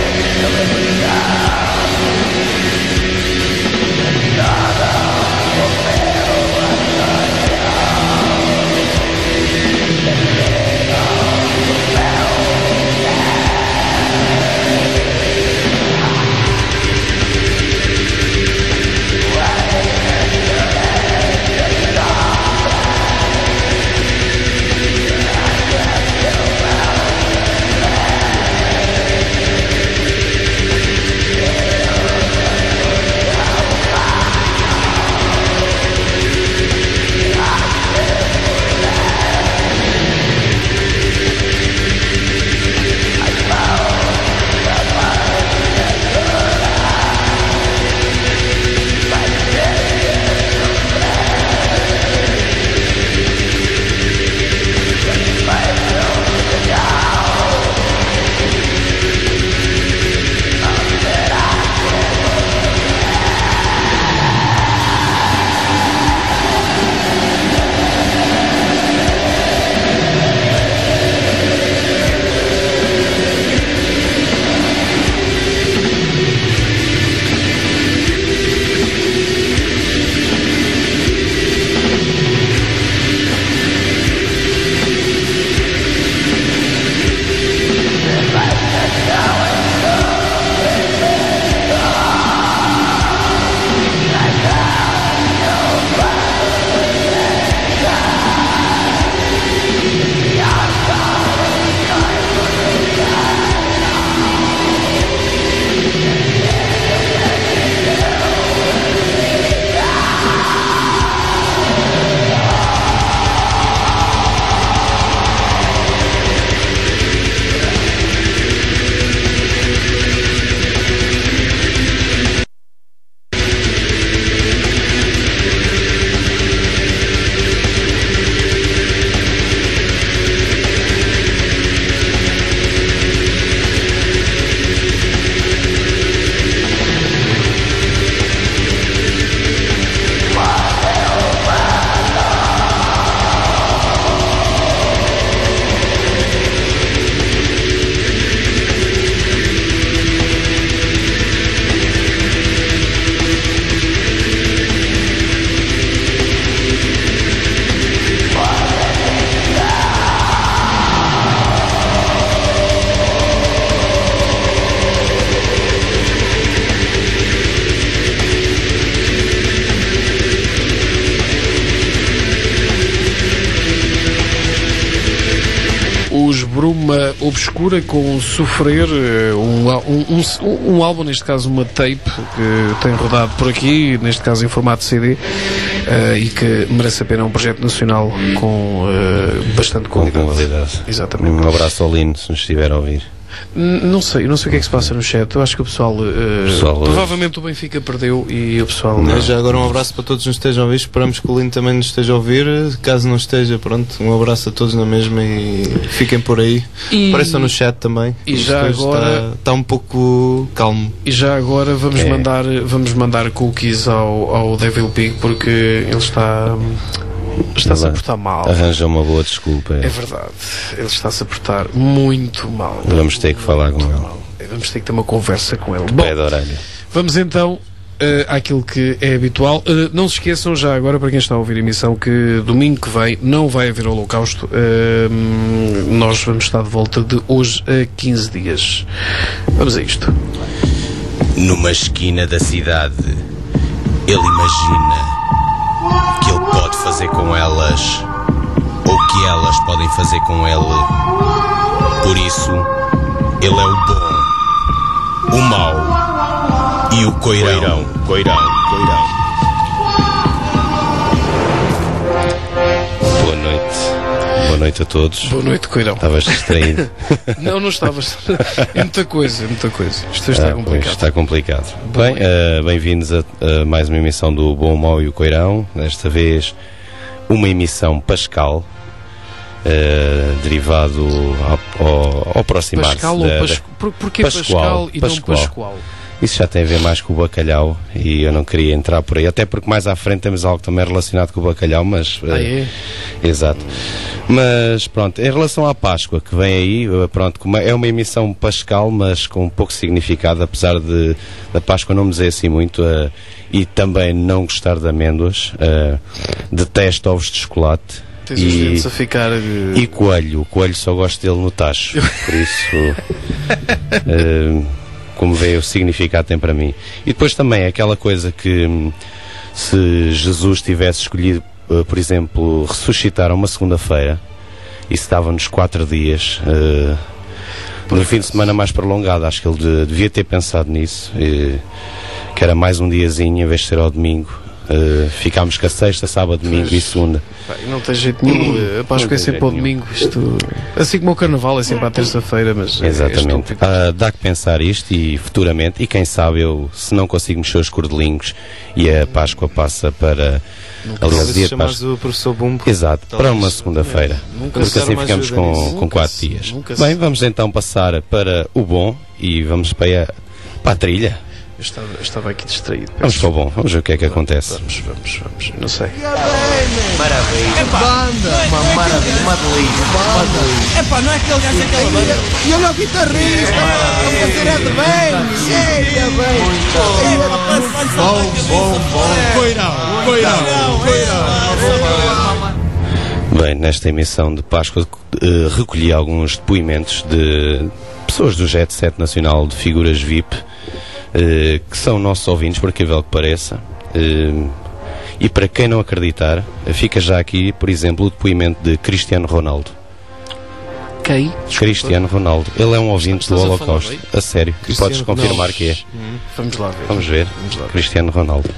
Speaker 5: Nada
Speaker 2: Bruma Obscura com Sofrer, um, um, um, um álbum, neste caso uma tape, que tem rodado por aqui, neste caso em formato C D, uh, e que merece a pena, um projeto nacional com uh, bastante qualidade.
Speaker 3: Com qualidade.
Speaker 2: Exatamente.
Speaker 3: Um abraço ao Lino, se nos estiver a ouvir.
Speaker 2: Não sei, não sei o que é que se passa no chat. Eu acho que o pessoal, uh,
Speaker 3: pessoal
Speaker 2: provavelmente o Benfica perdeu e o pessoal.
Speaker 4: Mas já agora um abraço para todos que nos estejam a ouvir. Esperamos que o Lino também nos esteja a ouvir. Caso não esteja, pronto, um abraço a todos na mesma e fiquem por aí.
Speaker 2: E,
Speaker 4: apareçam no chat também.
Speaker 2: E já agora
Speaker 4: está, está um pouco calmo.
Speaker 2: E já agora vamos
Speaker 3: é.
Speaker 2: mandar vamos mandar cookies ao, ao Devil Pig, porque ele está. Está-se a portar mal.
Speaker 3: Arranja uma boa desculpa.
Speaker 2: É verdade. Ele está-se a portar muito mal.
Speaker 3: Vamos ter que falar com ele.
Speaker 2: Mal. Vamos ter que ter uma conversa com ele.
Speaker 3: Bom, pé de orelha.
Speaker 2: Vamos então uh, àquilo que é habitual. Uh, não se esqueçam já agora, para quem está a ouvir a emissão, que domingo que vem não vai haver Holocausto. Uh, nós vamos estar de volta de hoje a quinze dias. Vamos a isto.
Speaker 6: Numa esquina da cidade, ele imagina que ele pode fazer com elas, ou que elas podem fazer com ele. Por isso, ele é o bom, o mau e o coirão. Coirão, coirão.
Speaker 3: Boa noite. Boa noite a todos.
Speaker 2: Boa noite, coirão.
Speaker 3: Estavas distraído?
Speaker 2: Não, não estavas. É muita coisa, é muita coisa. Isto está
Speaker 3: ah,
Speaker 2: complicado.
Speaker 3: Pois, está complicado.
Speaker 2: Bom,
Speaker 3: Bem, uh, bem-vindos a, a mais uma emissão do Bom, o Mau e o Coirão. Desta vez, uma emissão pascal, uh, derivado ao, ao, ao aproximar-se
Speaker 2: Pascal
Speaker 3: da,
Speaker 2: ou
Speaker 3: da...
Speaker 2: Pas... Por, Porquê
Speaker 3: Pascoal,
Speaker 2: Pascal e
Speaker 3: Pascoal.
Speaker 2: não Pascoal?
Speaker 3: Isso já tem a ver mais com o bacalhau e eu não queria entrar por aí, até porque mais à frente temos algo também relacionado com o bacalhau, mas...
Speaker 2: Ah, é?
Speaker 3: Uh, exato. Mas pronto, em relação à Páscoa que vem aí, uh, pronto, é uma emissão pascal, mas com pouco significado, apesar de da Páscoa não me dizer assim muito, uh, e também não gostar de amêndoas, uh, detesto ovos de chocolate.
Speaker 2: Tens os dentes a ficar... Uh...
Speaker 3: E coelho, o coelho só gosto dele no tacho, por isso... Uh, como vê, o significado tem para mim. E depois também aquela coisa que se Jesus tivesse escolhido, uh, por exemplo, ressuscitar uma segunda-feira e se dava-nos quatro dias uh, no fim de semana mais prolongado, acho que ele de, devia ter pensado nisso, uh, que era mais um diazinho em vez de ser ao domingo. Uh, ficámos com a sexta, sábado, domingo e segunda.
Speaker 2: Não tem jeito nenhum. A Páscoa é sempre ao domingo. Isto... Assim como o Carnaval é sempre à terça-feira, mas...
Speaker 3: Exatamente. É uh, dá que pensar isto e futuramente, e quem sabe eu, se não consigo mexer os cordelinhos e a Páscoa passa para...
Speaker 4: Aliás, dia de Páscoa. O professor Bumbo.
Speaker 3: Exato, para uma segunda-feira.
Speaker 2: É,
Speaker 3: porque assim ficamos com, com quatro dias. Bem, vamos então passar para o bom e vamos para a, para a trilha.
Speaker 2: Eu estava, eu estava aqui distraído.
Speaker 3: Vamos para o bom, vamos ver o que é que acontece.
Speaker 2: Vamos, vamos, vamos. Não sei.
Speaker 7: Maravilha. Banda. Uma maravilha. Uma delícia. Uma delícia.
Speaker 5: Epá, não é aquele gajo daquela banda.
Speaker 7: E olha o guitarrista. A fazer é de bem. É bem. Bom, bom, bom.
Speaker 5: Coirão. Coirão. Coirão.
Speaker 3: Bem, nesta emissão de Páscoa uh, recolhi alguns depoimentos de pessoas do Jet Set Nacional de Figuras V I P. Uh, que são nossos ouvintes, por aquilo que pareça, uh, e para quem não acreditar, uh, fica já aqui, por exemplo, o depoimento de Cristiano Ronaldo.
Speaker 2: Quem?
Speaker 3: Cristiano Ronaldo, ele é um ouvinte
Speaker 2: Estás
Speaker 3: do
Speaker 2: a
Speaker 3: Holocausto,
Speaker 2: falar,
Speaker 3: a sério, e podes confirmar que é.
Speaker 2: Hum, vamos lá ver.
Speaker 3: Vamos ver,
Speaker 2: Vamos lá ver.
Speaker 3: Cristiano Ronaldo.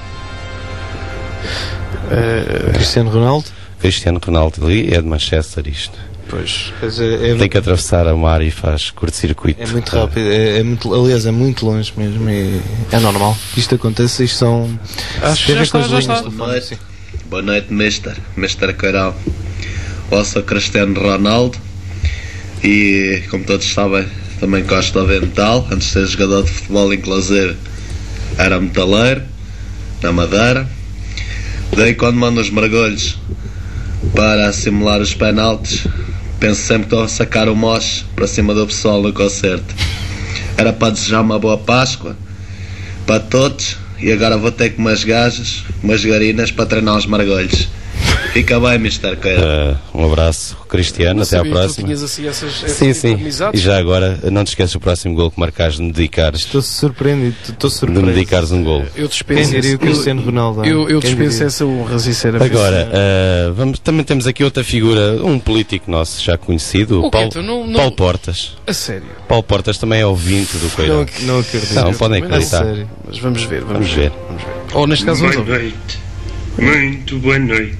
Speaker 2: Uh,
Speaker 4: Cristiano Ronaldo?
Speaker 3: Cristiano Ronaldo ali é de Manchester isto.
Speaker 2: Pois.
Speaker 4: É, é,
Speaker 3: tem que atravessar a mar e faz curto-circuito.
Speaker 4: É muito rápido, é, é muito, aliás, é muito longe mesmo. É, é normal. Isto acontece, isto são.
Speaker 2: Acho que já está, já está.
Speaker 8: Boa noite, boa noite, mister. mister Coirão. Eu sou Cristiano Ronaldo e, como todos sabem, também gosto de ouvir metal. Antes de ser jogador de futebol, inclusive, era metaleiro, na Madeira. Daí, quando mando os mergulhos para simular os penaltis, penso sempre que estou a sacar o moche para cima do pessoal no concerto. Era para desejar uma boa Páscoa para todos e agora vou ter com umas gajas, umas garinas para treinar os mergulhos. Fica bem, mister Queira.
Speaker 3: Uh, um abraço, Cristiano,
Speaker 2: Não
Speaker 3: até à
Speaker 2: sabia que tu
Speaker 3: próxima.
Speaker 2: tinhas assim essas, essas
Speaker 3: Sim, sim.
Speaker 2: amizades.
Speaker 3: E já agora, não te esqueças o próximo gol que marcares de me dedicares,
Speaker 4: Estou surpreendido, estou
Speaker 3: de
Speaker 4: surpreso.
Speaker 3: me dedicares um gol.
Speaker 2: Eu
Speaker 4: Quem
Speaker 2: dispenso
Speaker 4: diria o
Speaker 2: esse-
Speaker 4: Cristiano Ronaldo?
Speaker 2: Eu, eu
Speaker 4: Quem
Speaker 2: dispenso
Speaker 4: diria?
Speaker 2: essa honra, sinceramente.
Speaker 3: Agora, uh, vamos, também temos aqui outra figura, um político nosso já conhecido,
Speaker 2: O
Speaker 3: o
Speaker 2: quê?
Speaker 3: Paulo,
Speaker 2: Tu não- não-
Speaker 3: Paulo Portas.
Speaker 2: A sério.
Speaker 3: Paulo Portas também é ouvinte do Coirão.
Speaker 4: Não, não acredito.
Speaker 3: Não, podem
Speaker 2: Também não.
Speaker 3: acreditar.
Speaker 4: Sério.
Speaker 2: Mas vamos ver, vamos,
Speaker 3: Vamos ver.
Speaker 2: Vamos ver. Ou neste caso vamos
Speaker 9: Boa
Speaker 2: ouvir.
Speaker 9: noite, muito boa noite.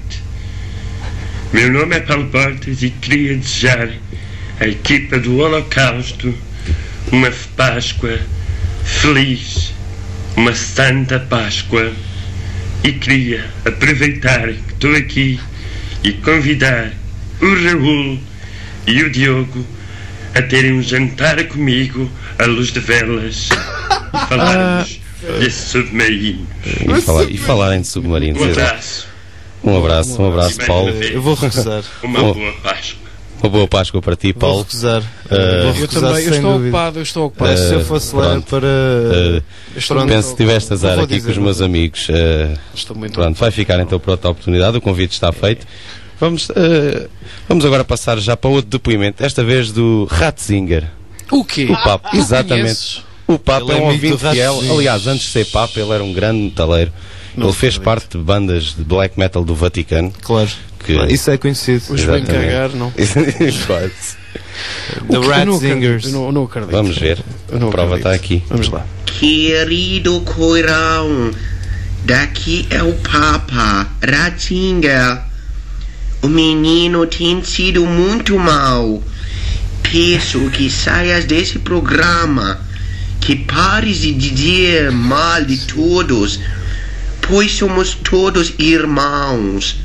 Speaker 9: Meu nome é Paulo Portas e queria desejar à equipa do Holocausto uma Páscoa feliz, uma Santa Páscoa. E queria aproveitar que estou aqui e convidar o Raul e o Diogo a terem um jantar comigo à luz de velas e falarmos desse submarino.
Speaker 3: E, falar, e falarem de submarinos.
Speaker 9: Um
Speaker 3: exato.
Speaker 9: abraço.
Speaker 3: Um abraço, um abraço, Paulo.
Speaker 4: Eu vou recusar.
Speaker 9: Uma
Speaker 3: Oh.
Speaker 9: boa Páscoa.
Speaker 3: Uma boa Páscoa para ti,
Speaker 4: Vou
Speaker 3: Paulo.
Speaker 4: recusar.
Speaker 3: Uh,
Speaker 4: Vou
Speaker 2: Eu
Speaker 4: recusar
Speaker 2: também, eu
Speaker 4: sem
Speaker 2: estou
Speaker 4: dúvida.
Speaker 2: ocupado, eu estou ocupado.
Speaker 3: Uh,
Speaker 4: Se eu fosse lá
Speaker 3: pronto.
Speaker 4: para.
Speaker 3: Uh,
Speaker 2: Estou
Speaker 4: pronto.
Speaker 2: muito
Speaker 3: penso que tiveste azar
Speaker 4: Vou
Speaker 3: aqui
Speaker 4: dizer,
Speaker 3: com os
Speaker 4: vou
Speaker 3: meus
Speaker 4: dizer.
Speaker 3: amigos. Uh,
Speaker 2: Estou muito
Speaker 3: pronto, vai ficar então para outra oportunidade. O convite está feito. Vamos, uh, vamos agora passar já para outro depoimento, desta vez do Ratzinger.
Speaker 2: O quê?
Speaker 3: O Papa,
Speaker 2: Tu
Speaker 3: exatamente.
Speaker 2: conheces?
Speaker 3: O Papa
Speaker 4: Ele
Speaker 3: é
Speaker 4: é
Speaker 3: um
Speaker 4: amigo do
Speaker 3: ouvinte fiel.
Speaker 4: Ratzinger.
Speaker 3: Aliás, antes de ser Papa, ele era um grande metaleiro. Ele fez parte de bandas de black metal do Vaticano.
Speaker 4: Claro.
Speaker 3: Que-
Speaker 4: Isso é conhecido.
Speaker 2: Os bem
Speaker 3: Exatamente.
Speaker 2: cagar, não.
Speaker 3: Quase.
Speaker 4: The
Speaker 2: O que- eu não acredito,
Speaker 4: Ratzingers.
Speaker 2: Eu não, eu não acredito.
Speaker 3: Vamos ver.
Speaker 2: Eu não
Speaker 3: A prova
Speaker 2: acredito.
Speaker 3: está aqui.
Speaker 2: Vamos lá.
Speaker 10: Querido Coirão, daqui é o Papa Ratzinger. O menino tem sido muito mal. Peço que saias desse programa, que pares de dizer mal de todos, pois somos todos irmãos.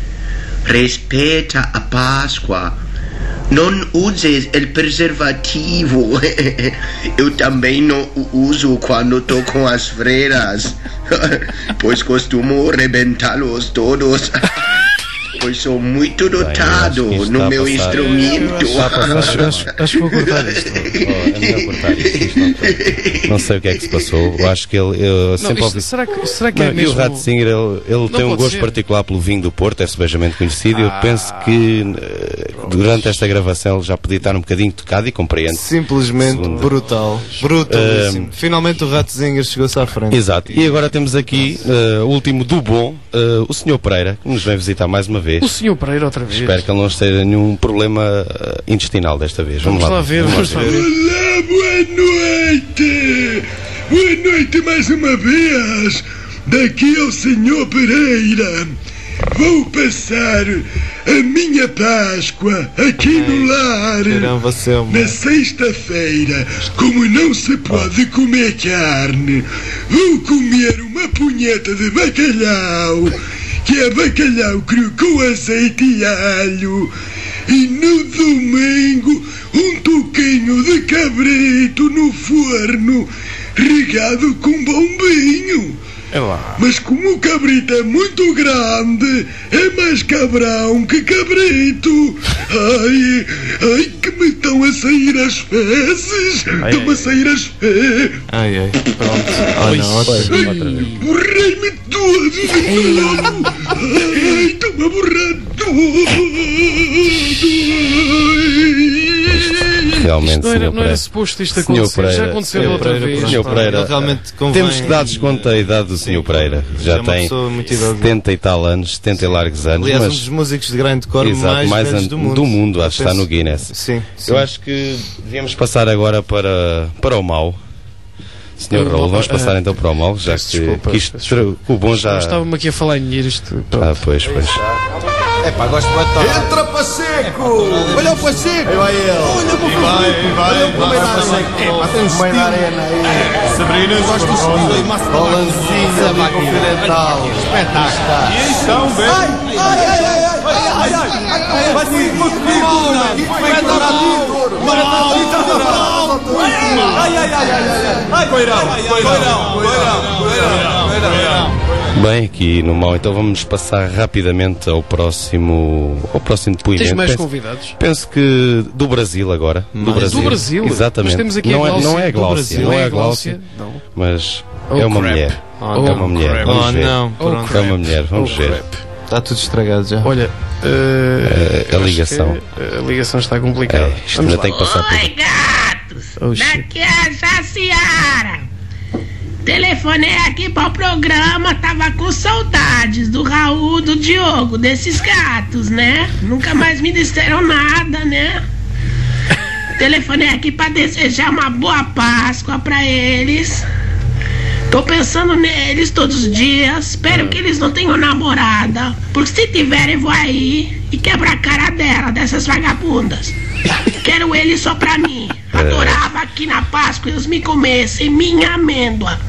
Speaker 10: Respeita a Páscoa. Não uses o preservativo. Eu também não o uso quando estou com as freiras, pois costumo rebentá-los todos. Pois sou muito dotado
Speaker 3: Bem, eu acho que isto
Speaker 10: no
Speaker 3: está a
Speaker 10: meu
Speaker 3: passar.
Speaker 10: instrumento.
Speaker 3: Está a passar.
Speaker 2: Acho, acho, acho que vou cortar isto.
Speaker 3: Oh, é melhor cortar isto, isto não, está- não sei o que é que se passou. Eu acho que ele. Eu
Speaker 2: Não,
Speaker 3: sempre
Speaker 2: isto-
Speaker 3: ouvi.
Speaker 2: será que, será que
Speaker 3: Não,
Speaker 2: é
Speaker 3: e
Speaker 2: mesmo...
Speaker 3: o Ratzinger, ele, ele tem um
Speaker 2: pode
Speaker 3: gosto
Speaker 2: ser.
Speaker 3: particular pelo vinho do Porto, é sebejamente conhecido. Eu
Speaker 2: Ah,
Speaker 3: penso que eh, durante esta gravação ele já podia estar um bocadinho tocado e compreendo.
Speaker 4: Simplesmente
Speaker 3: Segundo.
Speaker 4: brutal. Brutalíssimo. Finalmente o Ratzinger chegou-se à frente.
Speaker 3: Exato. E agora temos aqui eh, o último do bom, eh, o senhor Pereira, que nos vem visitar mais uma vez.
Speaker 2: O senhor Pereira outra vez.
Speaker 3: Espero que ele não esteja nenhum problema eh, intestinal desta vez. Vamos,
Speaker 2: Vamos lá ver, vamos lá ver.
Speaker 9: Olá, boa noite! Boa noite mais uma vez! Daqui ao senhor Pereira. Vou passar a minha Páscoa aqui no lar.
Speaker 4: Caramba, você é um-
Speaker 9: Na sexta-feira, como não se pode comer carne, vou comer uma punheta de bacalhau, que é bacalhau cru com azeite e alho. E no domingo, um toquinho de cabrito no forno, regado com bombinho.
Speaker 2: É lá.
Speaker 9: Mas como o cabrito é muito grande, é mais cabrão que cabrito. Ai, ai, que me estão a sair as fezes. Estão a sair as fezes.
Speaker 4: Ai, ai. Pronto. Ah, não, outra vez.
Speaker 9: Ai, borrei-me todo de novo. Ai, estou a borrar tudo.
Speaker 3: Realmente,
Speaker 2: Não era,
Speaker 3: senhor
Speaker 2: não era
Speaker 3: Pereira.
Speaker 2: suposto isto
Speaker 3: Senhor
Speaker 2: acontecer. Já
Speaker 3: Pereira,
Speaker 2: aconteceu
Speaker 3: senhor
Speaker 2: outra
Speaker 4: Pereira,
Speaker 2: vez.
Speaker 3: Senhor
Speaker 2: pá.
Speaker 3: Pereira,
Speaker 4: Ele realmente convém-
Speaker 3: temos dados quanto à idade do senhor Pereira. Já
Speaker 4: é uma
Speaker 3: tem
Speaker 4: pessoa muito idosa.
Speaker 3: setenta e tal anos, setenta e largos anos,
Speaker 4: Aliás, um
Speaker 3: mas
Speaker 4: dos músicos de grande cor
Speaker 3: exato,
Speaker 4: mais,
Speaker 3: mais
Speaker 4: velhos
Speaker 3: an-
Speaker 4: do mundo.
Speaker 3: do mundo, acho que está
Speaker 4: Penso-
Speaker 3: no Guinness.
Speaker 4: Sim, sim.
Speaker 3: Eu acho que devíamos passar agora para, para o mau. senhor
Speaker 2: Eu-
Speaker 3: Raul, vamos
Speaker 2: ah,
Speaker 3: passar então para o mau, já
Speaker 2: peço
Speaker 3: que,
Speaker 2: desculpa,
Speaker 3: que isto,
Speaker 2: peço
Speaker 3: que o bom já.
Speaker 2: Estava-me aqui a falar em dinheiro isto. Pronto.
Speaker 3: Ah, pois, pois.
Speaker 7: É pá, gosto de batalha.
Speaker 11: Entra Pacheco!
Speaker 7: Olha o Pacheco.
Speaker 11: Aí vai ele.
Speaker 7: Olha o Pacheco.
Speaker 11: Vai, vai,
Speaker 7: Olha o
Speaker 11: vai,
Speaker 7: meio da
Speaker 11: vai,
Speaker 7: arena.
Speaker 11: vai.
Speaker 7: É pá, tem um
Speaker 11: Meio da
Speaker 7: estilo.
Speaker 11: arena aí. Sabrina,
Speaker 7: Gosto do estilo.
Speaker 11: Rolanzinho ali continental.
Speaker 7: Espetáculo.
Speaker 11: E então, bem.
Speaker 7: Ai, ai, ai, ai, ai, ai, ai, ai, vai ser muito duro. Aqui foi duro. Ai, ai, ai, ai, ai. Ai, Coirão, Coirão, Coirão, Coirão, Coirão.
Speaker 3: Bem, aqui no mau, então vamos passar rapidamente ao próximo, ao próximo depoimento.
Speaker 2: Tens mais
Speaker 3: penso,
Speaker 2: convidados?
Speaker 3: penso que do Brasil agora. Do Brasil.
Speaker 2: Do Brasil?
Speaker 3: Exatamente.
Speaker 2: Mas temos aqui
Speaker 3: não,
Speaker 2: a
Speaker 3: é,
Speaker 2: Gláucia.
Speaker 3: não é a
Speaker 2: Do
Speaker 3: Gláucia,
Speaker 2: Brasil.
Speaker 3: não é
Speaker 2: É
Speaker 3: a
Speaker 2: a
Speaker 3: Gláucia,
Speaker 2: Gláucia? Não.
Speaker 3: mas
Speaker 2: Oh,
Speaker 3: é uma
Speaker 2: crap.
Speaker 3: mulher.
Speaker 2: Oh,
Speaker 3: é uma mulher.
Speaker 2: crap.
Speaker 3: Vamos
Speaker 4: Oh,
Speaker 3: ver.
Speaker 4: não.
Speaker 2: Oh,
Speaker 4: Pronto.
Speaker 3: É uma mulher, vamos
Speaker 2: Oh,
Speaker 3: ver.
Speaker 2: crap.
Speaker 4: Está tudo estragado já.
Speaker 2: Olha, uh,
Speaker 3: a ligação.
Speaker 2: A ligação está complicada.
Speaker 3: É, isto ainda tem que passar por.
Speaker 12: Oi, gatos!
Speaker 2: Oh,
Speaker 12: Daqui é a Jaciara. Telefonei aqui para o programa, tava com saudades do Raul, do Diogo, desses gatos, né? Nunca mais me disseram nada, né? Telefonei aqui para desejar uma boa Páscoa para eles. Tô pensando neles todos os dias. Espero que eles não tenham namorada, porque se tiverem vou aí e quebrar a cara dela, dessas vagabundas. Quero eles só pra mim. Adorava que na Páscoa eles me comessem minha amêndoa.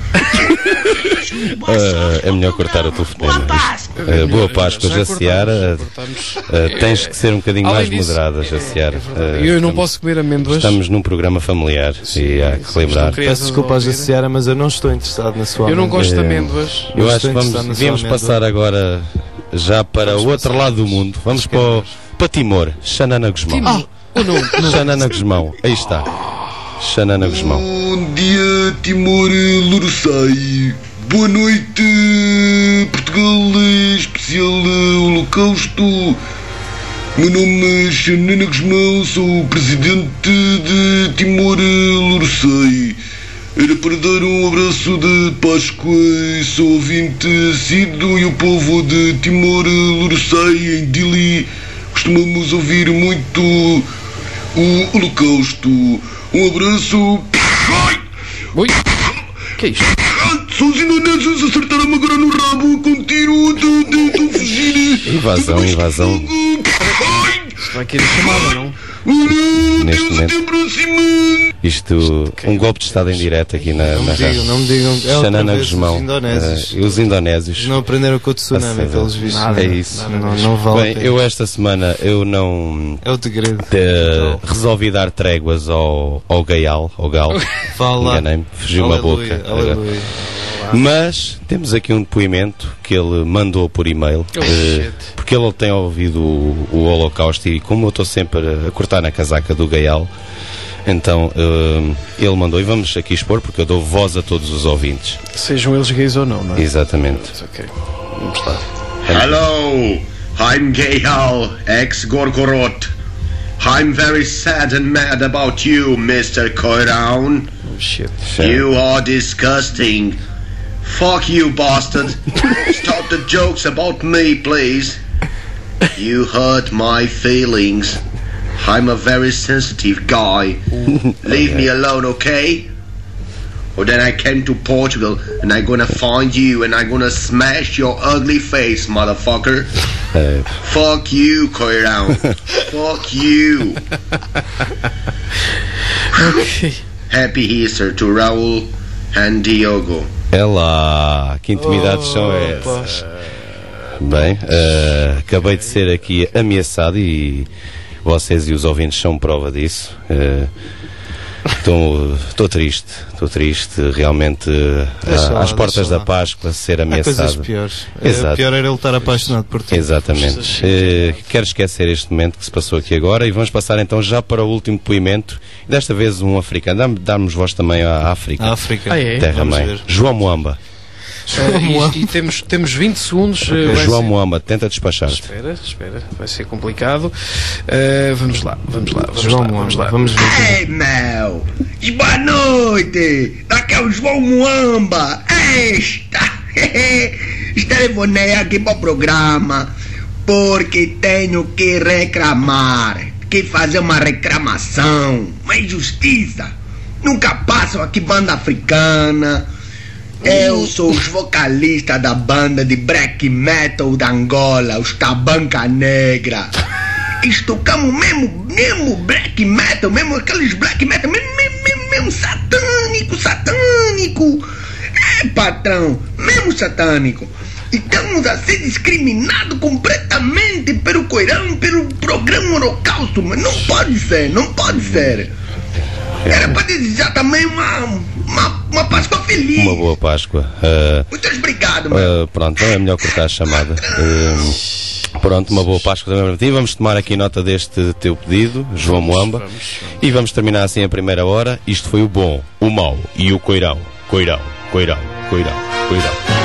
Speaker 3: Uh, é melhor cortar o telefonema.
Speaker 12: Boa Páscoa.
Speaker 3: Uh, boa Páscoa, Jaciara. Uh, tens que ser um bocadinho
Speaker 2: Além
Speaker 3: mais
Speaker 2: disso,
Speaker 3: moderada, Jaciara.
Speaker 2: E eu não posso comer amêndoas.
Speaker 3: Estamos num programa familiar e há que lembrar.
Speaker 4: Peço desculpa à Jaciara, mas eu não estou interessado na sua
Speaker 2: Eu não
Speaker 4: amêndoa.
Speaker 2: gosto de amêndoas.
Speaker 3: Eu
Speaker 4: Não
Speaker 3: acho que
Speaker 4: estou
Speaker 3: vamos,
Speaker 4: interessado na
Speaker 3: devíamos
Speaker 4: sua
Speaker 3: passar agora já para o outro lado do mundo. Vamos para, o, para Timor, Xanana Guzmão.
Speaker 2: Ah, ou não, não.
Speaker 3: Xanana Guzmão, aí está. Xanana Guzmão.
Speaker 13: Bom dia, Timor Loroçai. Boa noite, Portugal, especial Holocausto. Meu nome é Xanana Guzmão, sou o presidente de Timor Loroçai. Era para dar um abraço de Páscoa e sou ouvinte assíduo e o povo de Timor Loroçai, em Dili, costumamos ouvir muito o Holocausto. Um abraço.
Speaker 2: Oi? Que é isto?
Speaker 13: São os indonésios, acertaram-me agora no rabo com tiro, estou a fugir.
Speaker 3: Invasão, invasão.
Speaker 2: Vai querer chamada, não?
Speaker 3: Neste momento. Isto, um golpe de Estado em direto aqui na,
Speaker 4: Não
Speaker 3: na
Speaker 4: me digam, não me digam. É outra
Speaker 3: Xanana
Speaker 4: vez
Speaker 3: Guzmão.
Speaker 4: os indonésios.
Speaker 3: Uh, e os indonésios.
Speaker 4: Não aprenderam com o tsunami, pelos vistos.
Speaker 3: É isso.
Speaker 4: Não, não, não vale a
Speaker 3: Bem,
Speaker 4: pena.
Speaker 3: eu esta semana eu não
Speaker 4: É o degredo.
Speaker 3: uh, resolvi dar tréguas ao, ao Gaial, ao Gal.
Speaker 4: Fala.
Speaker 3: Enganei-me, fugiu-me a
Speaker 4: Aleluia,
Speaker 3: boca.
Speaker 4: aleluia.
Speaker 3: Mas temos aqui um depoimento que ele mandou por e-mail,
Speaker 2: Oh,
Speaker 3: eh,
Speaker 2: shit.
Speaker 3: porque ele tem ouvido o, o Holocausto e como eu estou sempre a, a cortar na casaca do Gaial, então eh, ele mandou, e vamos aqui expor porque eu dou voz a todos os ouvintes.
Speaker 2: Sejam eles gays ou não, não é?
Speaker 3: Exatamente.
Speaker 2: Ok. Vamos lá.
Speaker 10: Hello, I'm Gayal, ex-Gorgorot. I'm very sad and mad about you, Mister Koiraun.
Speaker 2: Oh, shit.
Speaker 10: You are disgusting. Fuck you, bastard. Stop the jokes about me, please. You hurt my feelings. I'm a very sensitive guy. Leave me alone, okay? Or then I came to Portugal and I'm gonna find you and I'm gonna smash your ugly face, motherfucker.
Speaker 3: Eh,
Speaker 10: Fuck you, Koirão. Fuck you.
Speaker 2: Ok.
Speaker 10: Happy Easter to Raul and Diogo.
Speaker 3: É lá, que intimidades são essas? Bem, eh, acabei de ser aqui ameaçado e vocês e os ouvintes são prova disso. Estou triste, estou triste, realmente
Speaker 4: Deixa
Speaker 3: ah,
Speaker 4: lá,
Speaker 3: às portas
Speaker 4: deixa
Speaker 3: da
Speaker 4: lá.
Speaker 3: Páscoa ser
Speaker 4: Há coisas
Speaker 3: ameaçado.
Speaker 4: piores.
Speaker 3: Exato.
Speaker 4: É, pior era ele estar apaixonado por ti.
Speaker 3: Exatamente. Eh, quero esquecer este momento que se passou aqui agora e vamos passar então já para o último depoimento. Desta vez um africano. Dá- Dá-nos voz também à África.
Speaker 4: A África.
Speaker 2: Ah, é?
Speaker 3: Terra
Speaker 4: Vamos
Speaker 3: mãe.
Speaker 4: ver.
Speaker 3: João Moamba.
Speaker 2: Uh, e, e temos, temos vinte segundos. uh, vai
Speaker 3: João
Speaker 2: ser-
Speaker 3: Moamba, tenta despachar-te.
Speaker 2: Espera, espera, vai ser complicado. Uh, vamos lá, vamos lá, vamos
Speaker 4: João
Speaker 2: lá,
Speaker 4: Moamba,
Speaker 2: vamos lá.
Speaker 4: vamos ver.
Speaker 10: Ei, Mel! Boa noite! Daqui é o João Muamba! Esta! Telefonei aqui para o programa porque tenho que reclamar, que fazer uma reclamação, uma injustiça. Nunca passam aqui banda africana. Eu sou os vocalistas da banda de black metal da Angola, os Tabanca Negra. Eles tocamos mesmo, mesmo black metal, mesmo aqueles black metal, mesmo, mesmo, mesmo, mesmo satânico, satânico. É, patrão, mesmo satânico. E estamos a ser discriminados completamente pelo Coirão, pelo programa Holocausto, mas não pode ser, não pode ser. Era para desejar também uma, uma, uma Páscoa feliz.
Speaker 3: Uma boa Páscoa. Uh,
Speaker 10: Muito obrigado, meu.
Speaker 3: uh, pronto, não é melhor cortar a chamada. Uh, pronto, uma boa Páscoa também para ti. Vamos tomar aqui nota deste teu pedido, João Moamba. E vamos terminar assim a primeira hora. Isto foi o bom, o mau e o coirão. Coirão, coirão, coirão, coirão.